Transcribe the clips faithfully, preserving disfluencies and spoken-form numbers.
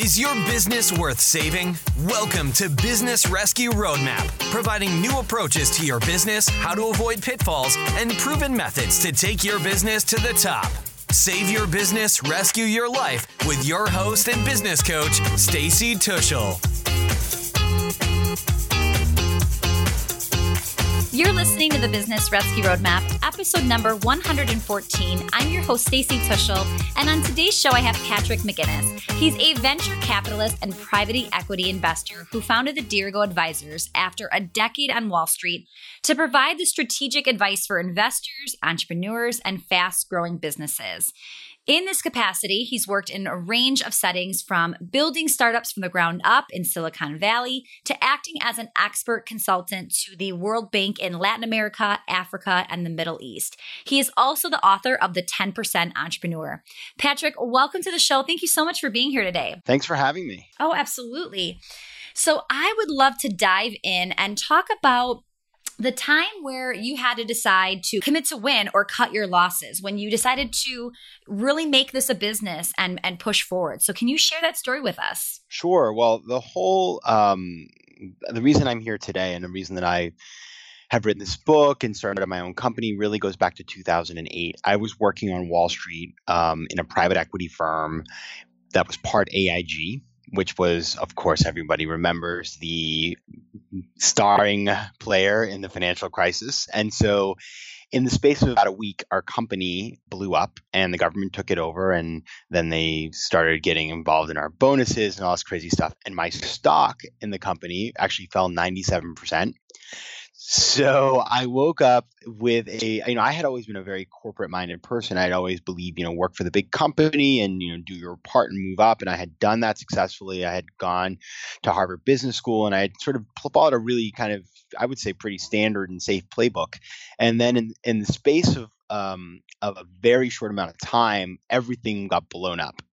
Is your business worth saving? Welcome to Business Rescue Roadmap, providing new approaches to your business, how to avoid pitfalls, and proven methods to take your business to the top. Save your business, rescue your life with your host and business coach, Stacy Tuschl. You're listening to the Business Rescue Roadmap, episode number one hundred fourteen. I'm your host, Stacy Tuschl, and on today's show, I have Patrick McGinnis. He's a venture capitalist and private equity investor who founded the Dirigo Advisors after a decade on Wall Street to provide the strategic advice for investors, entrepreneurs, and fast-growing businesses. In this capacity, he's worked in a range of settings from building startups from the ground up in Silicon Valley to acting as an expert consultant to the World Bank in Latin America, Africa, and the Middle East. He is also the author of The ten percent Entrepreneur. Patrick, welcome to the show. Thank you so much for being here today. Thanks for having me. Oh, absolutely. So I would love to dive in and talk about the time where you had to decide to commit to win or cut your losses, when you decided to really make this a business and, and push forward. So can you share that story with us? Sure. Well, the whole, um, the reason I'm here today and the reason that I have written this book and started my own company really goes back to two thousand eight. I was working on Wall Street um, in a private equity firm that was part A I G, which was, of course, everybody remembers the starring player in the financial crisis. And so in the space of about a week, our company blew up and the government took it over. And then they started getting involved in our bonuses and all this crazy stuff. And my stock in the company actually fell ninety-seven percent. So I woke up with a, you know, I had always been a very corporate minded person. I'd always believed, you know, work for the big company and, you know, do your part and move up. And I had done that successfully. I had gone to Harvard Business School and I had sort of followed a really kind of, I would say, pretty standard and safe playbook. And then in, in the space of, um, of a very short amount of time, everything got blown up.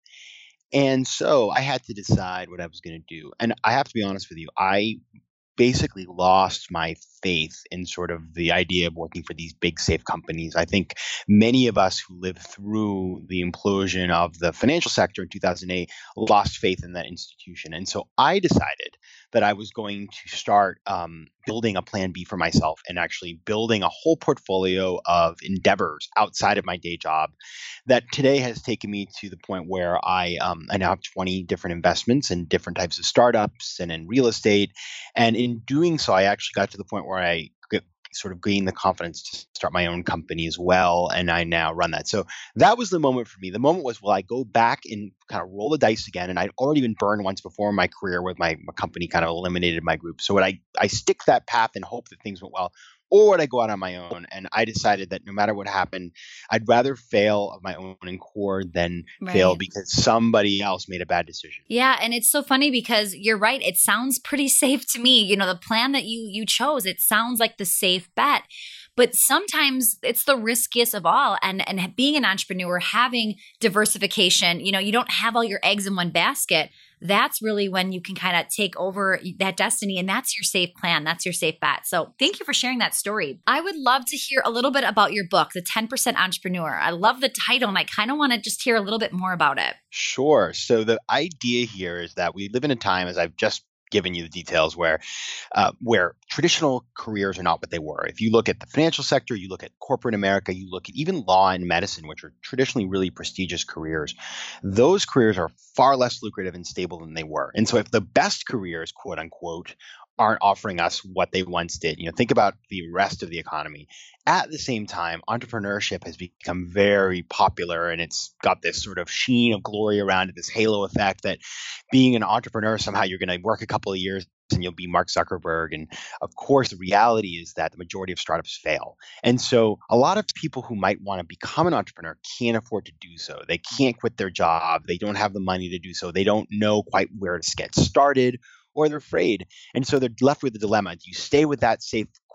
And so I had to decide what I was going to do. And I have to be honest with you, I basically lost my faith in sort of the idea of working for these big, safe companies. I think many of us who lived through the implosion of the financial sector in two thousand eight lost faith in that institution. And so I decided that I was going to start um, building a plan B for myself and actually building a whole portfolio of endeavors outside of my day job that today has taken me to the point where I, um, I now have twenty different investments in different types of startups and in real estate. And in doing so, I actually got to the point where I get, sort of gained the confidence to start my own company as well. And I now run that. So that was the moment for me. The moment was, will I go back and kind of roll the dice again? And I'd already been burned once before in my career with my, my company kind of eliminated my group. So would I, I stick that path and hope that things went well? Or would I go out on my own? And I decided that no matter what happened, I'd rather fail of my own accord than right. fail because somebody else made a bad decision. Yeah. And it's so funny because you're right. It sounds pretty safe to me. You know, the plan that you you chose, it sounds like the safe bet. But sometimes it's the riskiest of all. And, and being an entrepreneur, having diversification, you know, you don't have all your eggs in one basket. That's really when you can kind of take over that destiny. And that's your safe plan. That's your safe bet. So thank you for sharing that story. I would love to hear a little bit about your book, The ten percent Entrepreneur. I love the title and I kind of want to just hear a little bit more about it. Sure. So the idea here is that we live in a time, as I've just given you the details, where uh, where traditional careers are not what they were. If you look at the financial sector, you look at corporate America, you look at even law and medicine, which are traditionally really prestigious careers, those careers are far less lucrative and stable than they were. And so if the best careers, quote unquote, aren't offering us what they once did, you know, think about the rest of the economy. At the same time, entrepreneurship has become very popular and it's got this sort of sheen of glory around it, this halo effect that being an entrepreneur, somehow you're going to work a couple of years and you'll be Mark Zuckerberg. And of course, the reality is that the majority of startups fail. And so a lot of people who might want to become an entrepreneur can't afford to do so. They can't quit their job. They don't have the money to do so. They don't know quite where to get started, or they're afraid. And so they're left with the dilemma. Do you stay with that safe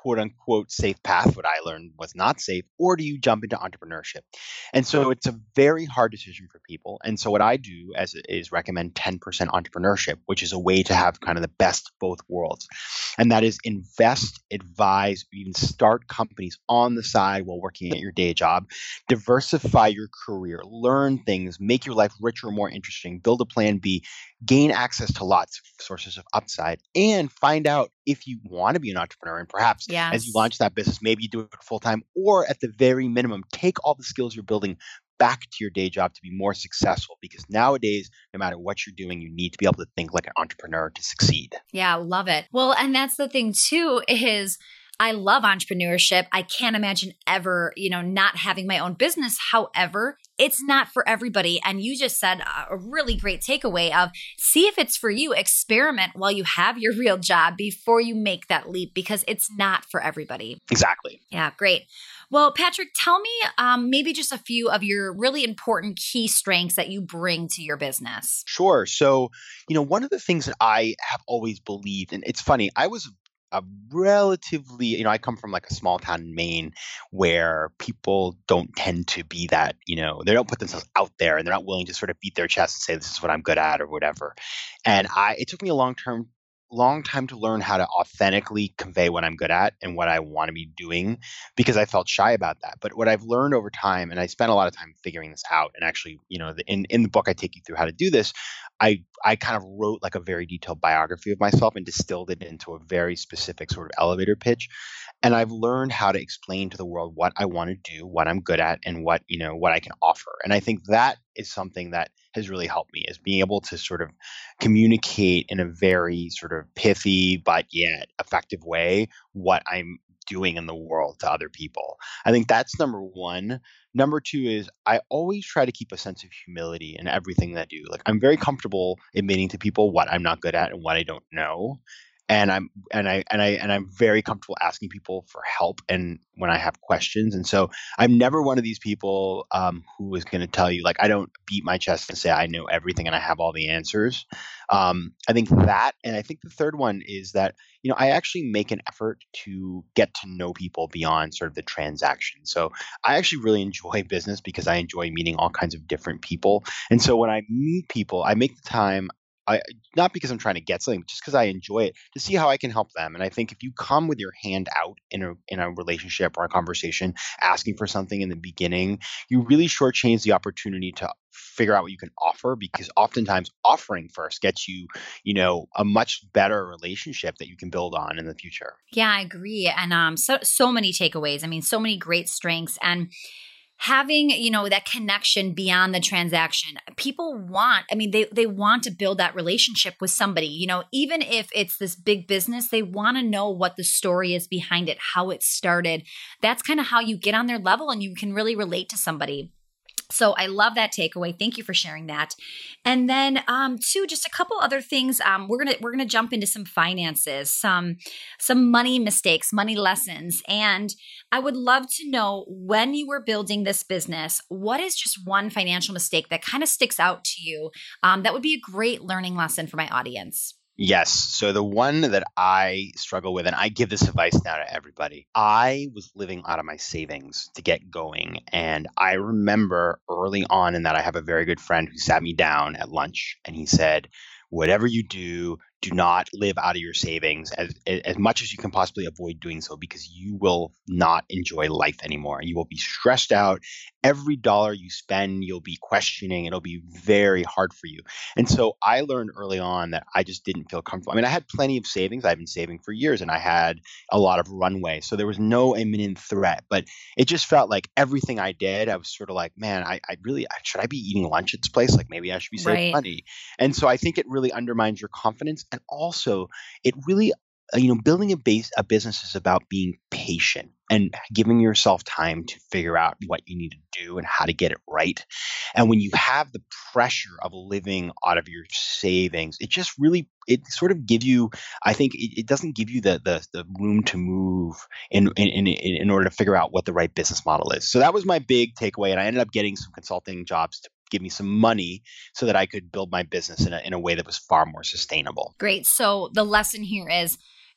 quote unquote safe path, what I learned was not safe, or do you jump into entrepreneurship? And so it's a very hard decision for people. And so what I do as is recommend ten percent entrepreneurship, which is a way to have kind of the best of both worlds. And that is invest, advise, or even start companies on the side while working at your day job, diversify your career, learn things, make your life richer, more interesting, build a plan B, gain access to lots of sources of upside, and find out if you want to be an entrepreneur. And perhaps Yes. as you launch that business, maybe you do it full time, or at the very minimum, take all the skills you're building back to your day job to be more successful. Because nowadays, no matter what you're doing, you need to be able to think like an entrepreneur to succeed. Yeah, love it. Well, and that's the thing too, is I love entrepreneurship. I can't imagine ever, you know, not having my own business. However, it's not for everybody. And you just said a really great takeaway of see if it's for you. Experiment while you have your real job before you make that leap, because it's not for everybody. Exactly. Yeah, great. Well, Patrick, tell me um, maybe just a few of your really important key strengths that you bring to your business. Sure. So, you know, one of the things that I have always believed, and it's funny, I was a relatively, you know, I come from like a small town in Maine where people don't tend to be that, you know, they don't put themselves out there and they're not willing to sort of beat their chest and say, this is what I'm good at or whatever. And I, it took me a long term long time to learn how to authentically convey what I'm good at and what I want to be doing, because I felt shy about that. But what I've learned over time, and I spent a lot of time figuring this out, and actually, you know, the, in, in the book, I take you through how to do this. I, I kind of wrote like a very detailed biography of myself and distilled it into a very specific sort of elevator pitch. And I've learned how to explain to the world what I want to do, what I'm good at, and what, you know, what I can offer. And I think that is something that has really helped me, is being able to sort of communicate in a very sort of pithy but yet effective way what I'm doing in the world to other people. I think that's number one. Number two is I always try to keep a sense of humility in everything that I do. Like, I'm very comfortable admitting to people what I'm not good at and what I don't know. And I'm and I and I and I'm very comfortable asking people for help and when I have questions. And so I'm never one of these people um, who is going to tell you, like, I don't beat my chest and say I know everything and I have all the answers. Um, I think that, and I think the third one is that, you know, I actually make an effort to get to know people beyond sort of the transaction. So I actually really enjoy business because I enjoy meeting all kinds of different people. And so when I meet people, I make the time. I, not because I'm trying to get something, but just because I enjoy it, to see how I can help them. And I think if you come with your hand out in a in a relationship or a conversation, asking for something in the beginning, you really shortchange the opportunity to figure out what you can offer, because oftentimes offering first gets you, you know, a much better relationship that you can build on in the future. Yeah, I agree. And um, so so many takeaways. I mean, so many great strengths. And having, you know, that connection beyond the transaction, people want, I mean, they, they want to build that relationship with somebody, you know, even if it's this big business, they want to know what the story is behind it, how it started. That's kind of how you get on their level and you can really relate to somebody. So I love that takeaway. Thank you for sharing that. And then, um, two, just a couple other things. Um, we're gonna we're gonna jump into some finances, some some money mistakes, money lessons, and I would love to know, when you were building this business, what is just one financial mistake that kind of sticks out to you? Um, that would be a great learning lesson for my audience. Yes. So the one that I struggle with, and I give this advice now to everybody, I was living out of my savings to get going. And I remember early on in that I have a very good friend who sat me down at lunch and he said, whatever you do, do not live out of your savings as as much as you can possibly avoid doing so, because you will not enjoy life anymore. You will be stressed out. Every dollar you spend, you'll be questioning. It'll be very hard for you. And so I learned early on that I just didn't feel comfortable. I mean, I had plenty of savings. I've been saving for years and I had a lot of runway. So there was no imminent threat, but it just felt like everything I did, I was sort of like, man, I, I really, should I be eating lunch at this place? Like maybe I should be saving Right. money. And so I think it really undermines your confidence. And also it really, uh, you know, building a base, a business is about being patient and giving yourself time to figure out what you need to do and how to get it right. And when you have the pressure of living out of your savings, it just really, it sort of gives you, I think it, it doesn't give you the, the the room to move in, in in in order to figure out what the right business model is. So that was my big takeaway. And I ended up getting some consulting jobs to give me some money so that I could build my business in a, in a way that was far more sustainable. Great. So the lesson here is,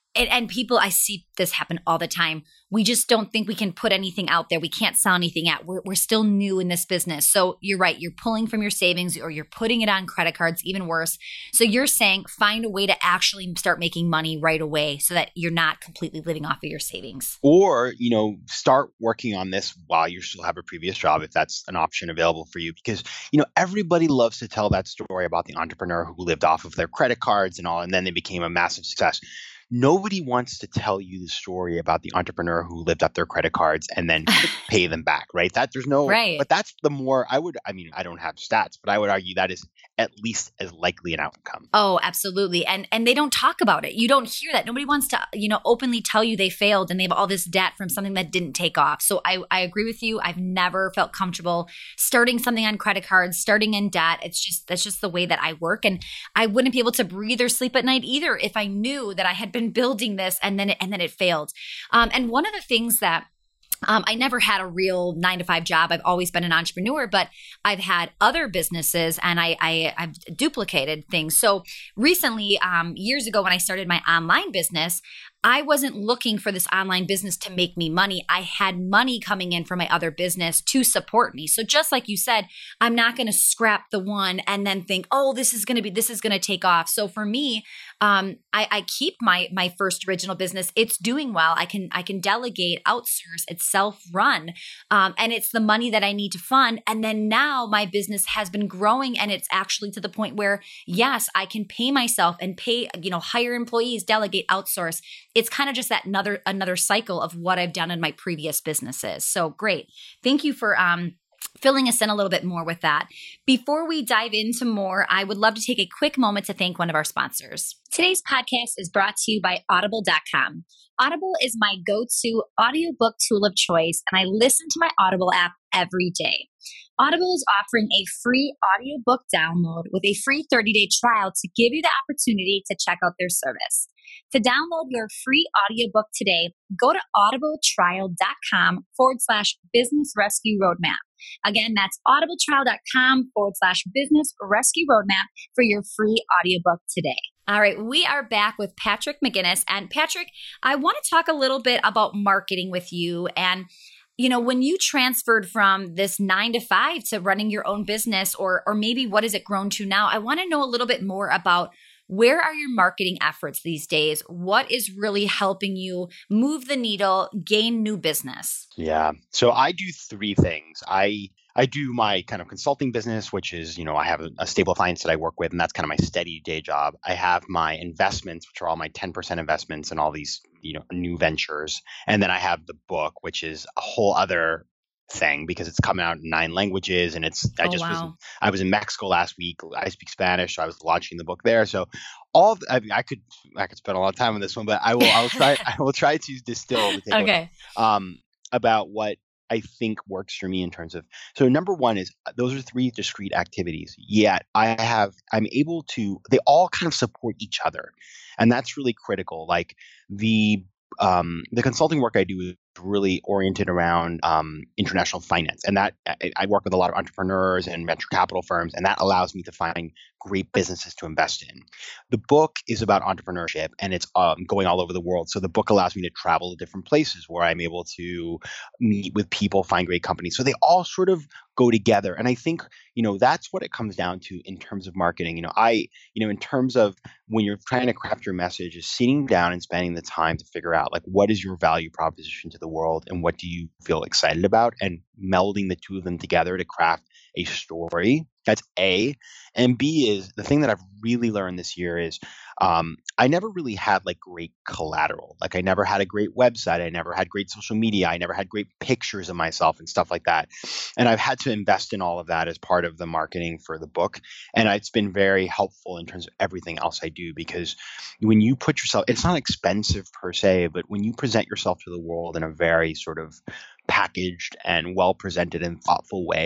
And, and people, I see this happen all the time. We just don't think we can put anything out there. We can't sell anything out. We're, we're still new in this business. So you're right. You're pulling from your savings or you're putting it on credit cards, even worse. So you're saying find a way to actually start making money right away so that you're not completely living off of your savings. Or, you know, start working on this while you still have a previous job, if that's an option available for you. Because, you know, everybody loves to tell that story about the entrepreneur who lived off of their credit cards and all, and then they became a massive success. Nobody wants to tell you the story about the entrepreneur who lived up their credit cards and then pay them back, right? That there's no, right. But that's the more I would, I mean, I don't have stats, but I would argue that is at least as likely an outcome. Oh, absolutely. And and they don't talk about it. You don't hear that. Nobody wants to, you know, openly tell you they failed and they have all this debt from something that didn't take off. So I, I agree with you. I've never felt comfortable starting something on credit cards, starting in debt. It's just, that's just the way that I work. And I wouldn't be able to breathe or sleep at night either if I knew that I had been building this and then it, and then it failed. Um, and one of the things that Um, I never had a real nine to five job. I've always been an entrepreneur, but I've had other businesses and I, I, I've duplicated things. So recently, um, years ago when I started my online business, I wasn't looking for this online business to make me money. I had money coming in from my other business to support me. So just like you said, I'm not going to scrap the one and then think, oh, this is going to be, this is going to take off. So for me, um, I, I keep my my first original business. It's doing well. I can I can delegate, outsource. It's self-run, um, and it's the money that I need to fund. And then now my business has been growing, and it's actually to the point where yes, I can pay myself and pay, you know, hire employees, delegate, outsource. It's kind of just that another another cycle of what I've done in my previous businesses. So great. Thank you for um, filling us in a little bit more with that. Before we dive into more, I would love to take a quick moment to thank one of our sponsors. Today's podcast is brought to you by Audible dot com. Audible is my go-to audiobook tool of choice, and I listen to my Audible app every day. Audible is offering a free audiobook download with a free thirty-day trial to give you the opportunity to check out their service. To download your free audiobook today, go to audibletrial.com forward slash business rescue roadmap. Again, that's audibletrial.com forward slash business rescue roadmap for your free audiobook today. All right, we are back with Patrick McGinnis. And Patrick, I want to talk a little bit about marketing with you. And you know, when you transferred from this nine to five to running your own business, or or maybe what has it grown to now? I want to know a little bit more about where are your marketing efforts these days? What is really helping you move the needle, gain new business? Yeah. So I do three things. I I do my kind of consulting business, which is, you know, I have a, a stable of clients that I work with, and that's kind of my steady day job. I have my investments, which are all my ten percent investments in all these, you know, new ventures. And then I have the book, which is a whole other thing because it's coming out in nine languages. And it's, I Oh, just wow. was, I was in Mexico last week. I speak Spanish. So I was launching the book there. So all, of, I, I could, I could spend a lot of time on this one, but I will, I will try, I will try to distill the takeaway, Okay. um, about what I think works for me in terms of, so number one is those are three discrete activities. Yet I have, I'm able to, they all kind of support each other. And that's really critical. Like the, um, the consulting work I do is really oriented around um, international finance. And that I, I work with a lot of entrepreneurs and venture capital firms, and that allows me to find great businesses to invest in. The book is about entrepreneurship, and it's um, going all over the world. So the book allows me to travel to different places where I'm able to meet with people, find great companies. So they all sort of go together. And I think, you know, that's what it comes down to in terms of marketing. You know, I, you know, in terms of when you're trying to craft your message, is sitting down and spending the time to figure out, like, what is your value proposition to the world and what do you feel excited about, and melding the two of them together to craft a story. That's A. And B is the thing that I've really learned this year is um, I never really had like great collateral. Like I never had a great website. I never had great social media. I never had great pictures of myself and stuff like that. And I've had to invest in all of that as part of the marketing for the book. And it's been very helpful in terms of everything else I do, because when you put yourself, it's not expensive per se, but when you present yourself to the world in a very sort of packaged and well presented and thoughtful way, it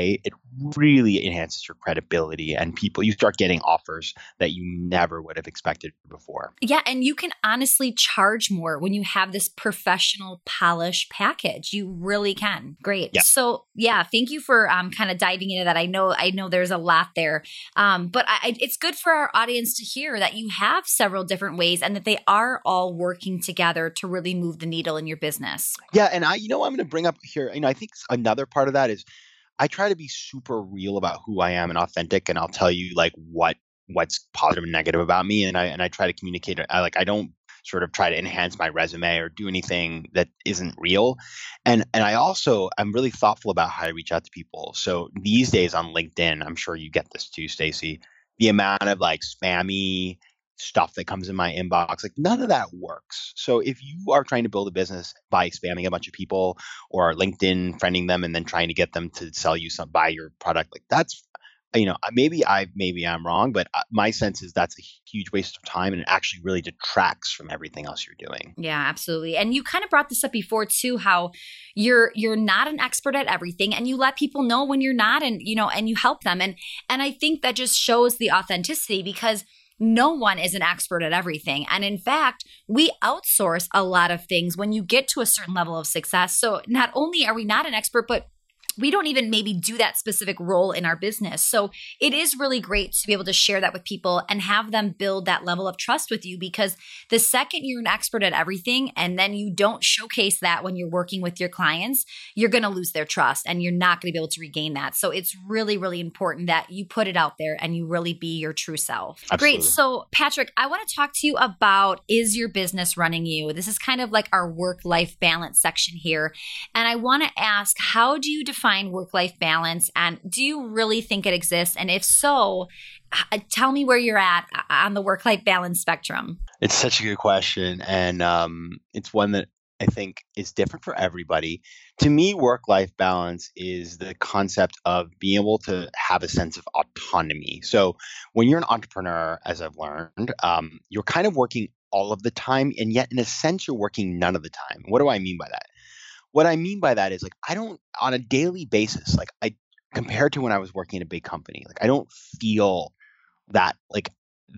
really enhances your credibility, and people, you start getting offers that you never would have expected before. Yeah. And you can honestly charge more when you have this professional polished package. You really can. Great. Yeah. So yeah, thank you for um, kind of diving into that. I know, I know there's a lot there, um, but I, it's good for our audience to hear that you have several different ways and that they are all working together to really move the needle in your business. Yeah. And I, you know, I'm going to bring up here, you know, I think another part of that is I try to be super real about who I am and authentic, and I'll tell you like what what's positive and negative about me, and I and I try to communicate. I like I don't sort of try to enhance my resume or do anything that isn't real, and and I also I'm really thoughtful about how I reach out to people. So these days on LinkedIn, I'm sure you get this too, Stacey. The amount of like spammy stuff that comes in my inbox, like none of that works. So if you are trying to build a business by spamming a bunch of people or LinkedIn friending them and then trying to get them to sell you some, buy your product, like that's, you know, maybe I, maybe I'm wrong, but my sense is that's a huge waste of time, and it actually really detracts from everything else you're doing. Yeah, absolutely. And you kind of brought this up before too, how you're, you're not an expert at everything, and you let people know when you're not, and, you know, and you help them. And, and I think that just shows the authenticity, because no one is an expert at everything. And in fact, we outsource a lot of things when you get to a certain level of success. So not only are we not an expert, but we don't even maybe do that specific role in our business. So it is really great to be able to share that with people and have them build that level of trust with you, because the second you're an expert at everything and then you don't showcase that when you're working with your clients, you're going to lose their trust and you're not going to be able to regain that. So it's really, really important that you put it out there and you really be your true self. Absolutely. Great. So Patrick, I want to talk to you about, is your business running you? This is kind of like our work-life balance section here. And I want to ask, how do you define work-life balance, and do you really think it exists? And if so, tell me where you're at on the work-life balance spectrum. It's such a good question, and um, it's one that I think is different for everybody. To me, work-life balance is the concept of being able to have a sense of autonomy. So when you're an entrepreneur, as I've learned, um, you're kind of working all of the time, and yet in a sense, you're working none of the time. What do I mean by that? What I mean by that is like, I don't, on a daily basis, like I, compared to when I was working in a big company, like I don't feel that like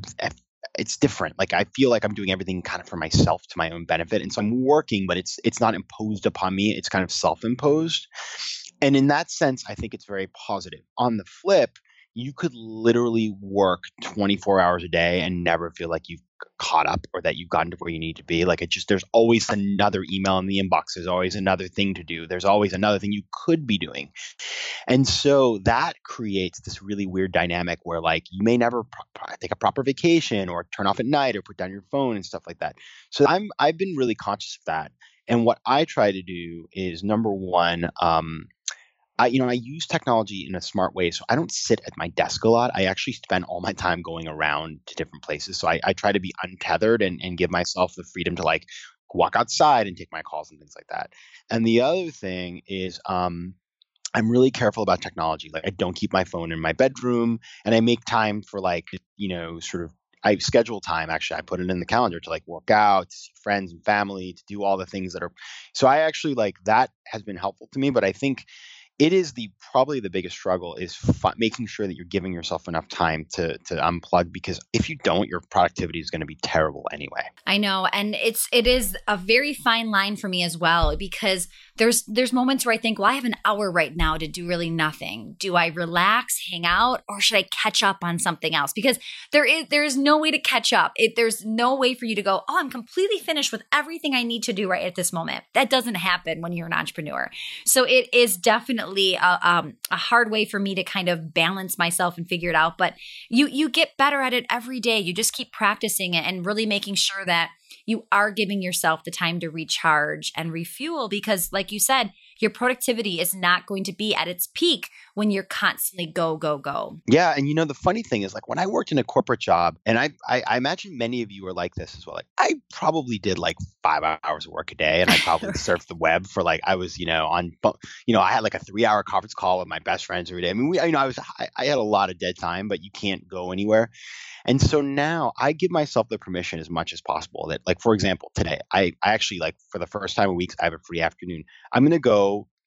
it's different. Like I feel like I'm doing everything kind of for myself, to my own benefit. And so I'm working, but it's, it's not imposed upon me. It's kind of self-imposed. And in that sense, I think it's very positive. On the flip, you could literally work twenty-four hours a day and never feel like you've caught up or that you've gotten to where you need to be. Like it just, there's always another email in the inbox. There's always another thing to do. There's always another thing you could be doing. And so that creates this really weird dynamic where like you may never pro- take a proper vacation or turn off at night or put down your phone and stuff like that. So I'm, I've been really conscious of that. And what I try to do is, number one, um, I, you know, I use technology in a smart way. So I don't sit at my desk a lot. I actually spend all my time going around to different places. So I, I try to be untethered and, and give myself the freedom to like walk outside and take my calls and things like that. And the other thing is, um, I'm really careful about technology. Like I don't keep my phone in my bedroom, and I make time for like, you know, sort of, I schedule time. Actually, I put it in the calendar to like work out, to see friends and family, to do all the things that are, so I actually like that has been helpful to me. But I think it is the probably the biggest struggle is fi- making sure that you're giving yourself enough time to to unplug, because if you don't, your productivity is going to be terrible anyway. I know, and it's it is a very fine line for me as well, because there's there's moments where I think, well, I have an hour right now to do really nothing. Do I relax, hang out, or should I catch up on something else? Because there is there is no way to catch up. It, there's no way for you to go, oh, I'm completely finished with everything I need to do right at this moment. That doesn't happen when you're an entrepreneur. So it is definitely A, um, a hard way for me to kind of balance myself and figure it out. But you you get better at it every day. You just keep practicing it and really making sure that you are giving yourself the time to recharge and refuel, because like you said, your productivity is not going to be at its peak when you're constantly go, go, go. Yeah. And you know, the funny thing is like when I worked in a corporate job, and I, I, I imagine many of you are like this as well. Like I probably did like five hours of work a day, and I probably surfed the web for like, I was, you know, on, you know, I had like a three hour conference call with my best friends every day. I mean, we, you know, I was, I, I had a lot of dead time, but you can't go anywhere. And so now I give myself the permission as much as possible that, like, for example, today, I, I actually like for the first time in weeks, I have a free afternoon. I'm going to go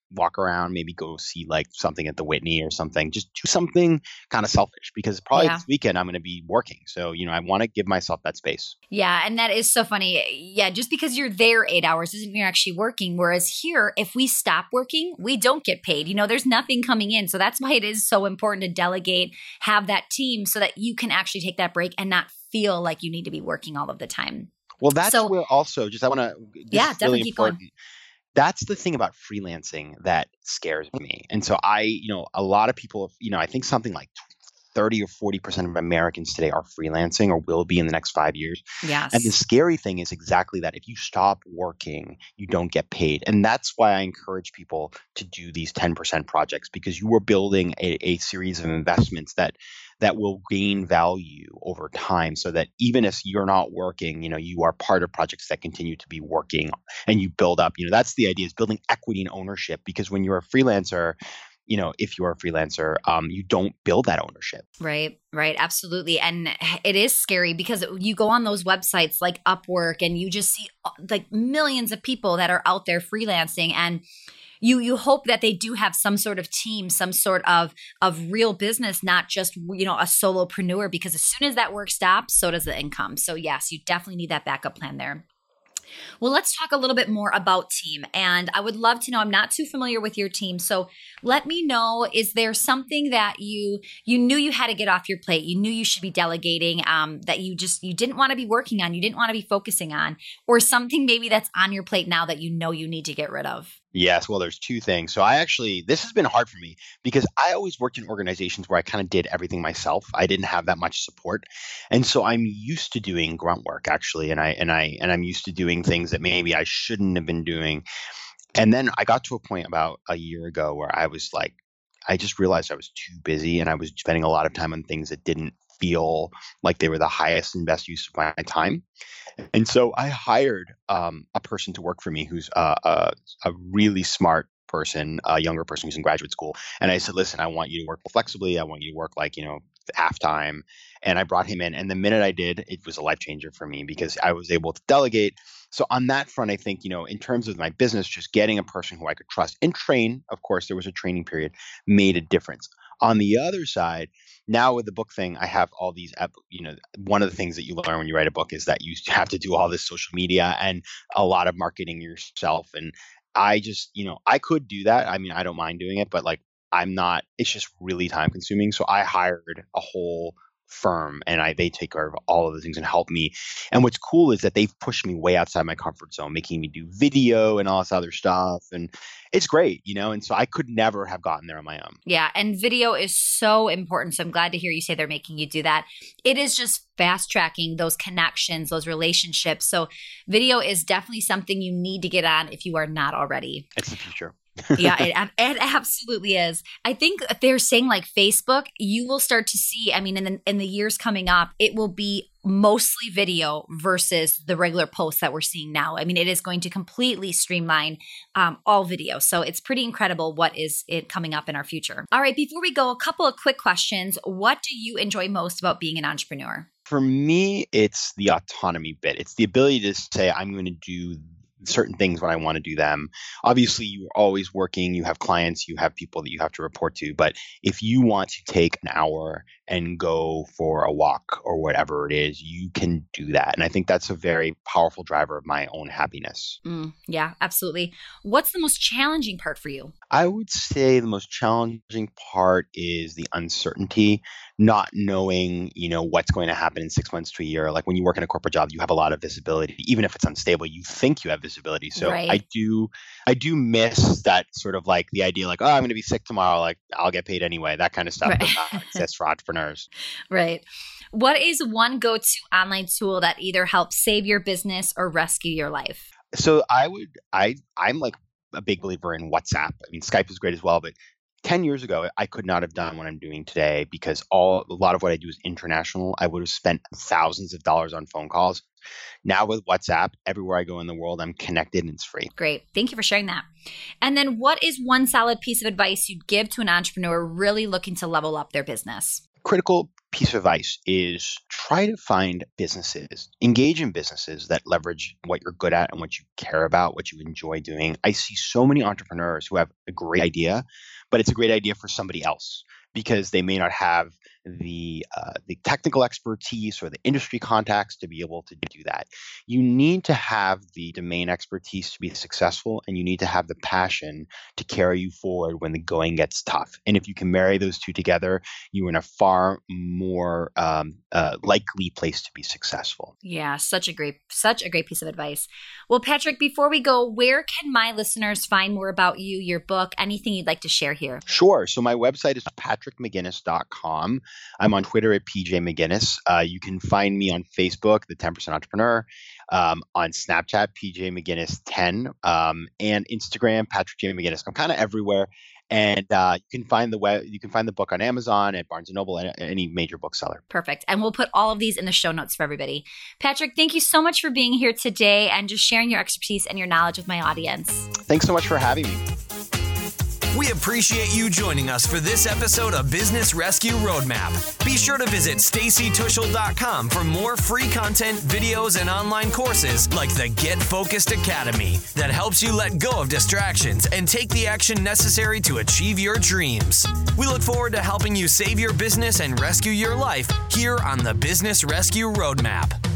walk around, maybe go see like something at the Whitney or something. Just do something kind of selfish because probably Yeah. this weekend I'm going to be working. So, you know, I want to give myself that space. Yeah, and that is so funny. Yeah, just because you're there eight hours doesn't mean you're actually working. Whereas here, if we stop working, we don't get paid. You know, there's nothing coming in. So that's why it is so important to delegate, have that team so that you can actually take that break and not feel like you need to be working all of the time. Well, that's So- where also just I want to. Yeah, definitely keep going. That's the thing about freelancing that scares me. And so I, you know, a lot of people, you know, I think something like thirty or forty percent of Americans today are freelancing or will be in the next five years. Yes. And the scary thing is exactly that. If you stop working, you don't get paid. And that's why I encourage people to do these ten percent projects, because you are building a, a series of investments that that will gain value over time, so that even if you're not working, you know, you are part of projects that continue to be working and you build up. You know, that's the idea, is building equity and ownership, because when you're a freelancer, you know, if you're a freelancer, um, you don't build that ownership. Right, right. Absolutely. And it is scary because you go on those websites like Upwork and you just see like millions of people that are out there freelancing, and you you hope that they do have some sort of team, some sort of of real business, not just, you know, a solopreneur, because as soon as that work stops, so does the income. So yes, you definitely need that backup plan there. Well, let's talk a little bit more about team. And I would love to know, I'm not too familiar with your team. So let me know, is there something that you you knew you had to get off your plate? You knew you should be delegating, um, that you just, you didn't want to be working on, you didn't want to be focusing on, or something maybe that's on your plate now that you know you need to get rid of? Yes, well, there's two things. So I actually, this has been hard for me because I always worked in organizations where I kind of did everything myself. I didn't have that much support. And so I'm used to doing grunt work actually. And I, and I, and I'm used to doing things that maybe I shouldn't have been doing. And then I got to a point about a year ago where I was like, I just realized I was too busy and I was spending a lot of time on things that didn't feel like they were the highest and best use of my time. And so I hired um, a person to work for me who's uh, a, a really smart person, a younger person who's in graduate school. And I said, listen, I want you to work flexibly. I want you to work like, you know, half time. And I brought him in. And the minute I did, it was a life changer for me because I was able to delegate. So on that front, I think, you know, in terms of my business, just getting a person who I could trust and train, of course, there was a training period, made a difference. On the other side, now with the book thing, I have all these, you know, one of the things that you learn when you write a book is that you have to do all this social media and a lot of marketing yourself. And I just, you know, I could do that. I mean, I don't mind doing it, but like, I'm not, it's just really time consuming. So I hired a whole firm and I they take care of all of the things and help me. And what's cool is that they've pushed me way outside my comfort zone, making me do video and all this other stuff. And it's great, you know, and so I could never have gotten there on my own. Yeah. And video is so important. So I'm glad to hear you say they're making you do that. It is just fast tracking those connections, those relationships. So video is definitely something you need to get on if you are not already. It's the future. Yeah, it, it absolutely is. I think they're saying like Facebook, you will start to see, I mean, in the, in the years coming up, it will be mostly video versus the regular posts that we're seeing now. I mean, it is going to completely streamline um, all video. So it's pretty incredible what is it coming up in our future. All right, before we go, a couple of quick questions. What do you enjoy most about being an entrepreneur? For me, it's the autonomy bit. It's the ability to say, I'm going to do certain things when I want to do them. Obviously, you're always working, you have clients, you have people that you have to report to. But if you want to take an hour and go for a walk or whatever it is, you can do that. And I think that's a very powerful driver of my own happiness. Mm, yeah, absolutely. What's the most challenging part for you? I would say the most challenging part is the uncertainty, not knowing, you know, what's going to happen in six months to a year. Like when you work in a corporate job, you have a lot of visibility. Even if it's unstable, you think you have visibility. So Right. I do, I do miss that sort of like the idea like, oh, I'm going to be sick tomorrow. Like I'll get paid anyway. That kind of stuff Right. does not exist for entrepreneurs. Right. What is one go-to online tool that either helps save your business or rescue your life? So I would, I, I'm like a big believer in WhatsApp. I mean, Skype is great as well, but ten years ago, I could not have done what I'm doing today because all a lot of what I do is international. I would have spent thousands of dollars on phone calls. Now with WhatsApp, everywhere I go in the world, I'm connected and it's free. Great. Thank you for sharing that. And then what is one solid piece of advice you'd give to an entrepreneur really looking to level up their business? Critical piece of advice is try to find businesses, engage in businesses that leverage what you're good at and what you care about, what you enjoy doing. I see so many entrepreneurs who have a great idea, but it's a great idea for somebody else because they may not have the uh, the technical expertise or the industry contacts to be able to do that. You need to have the domain expertise to be successful, and you need to have the passion to carry you forward when the going gets tough. And if you can marry those two together, you're in a far more um, uh, likely place to be successful. Yeah, such a great, such a great piece of advice. Well, Patrick, before we go, where can my listeners find more about you, your book, anything you'd like to share here? Sure. So my website is patrick mcginnis dot com. I'm on Twitter at P J McGinnis. Uh, you can find me on Facebook, The ten percent Entrepreneur, um, on Snapchat, P J McGinnis ten, um, and Instagram, Patrick J McGinnis. I'm kind of everywhere. And uh, you can find the web, you can find the book on Amazon, at Barnes and Noble, and any major bookseller. Perfect. And we'll put all of these in the show notes for everybody. Patrick, thank you so much for being here today and just sharing your expertise and your knowledge with my audience. Thanks so much for having me. We appreciate you joining us for this episode of Business Rescue Roadmap. Be sure to visit stacy tuschl dot com for more free content, videos, and online courses like the Get Focused Academy that helps you let go of distractions and take the action necessary to achieve your dreams. We look forward to helping you save your business and rescue your life here on the Business Rescue Roadmap.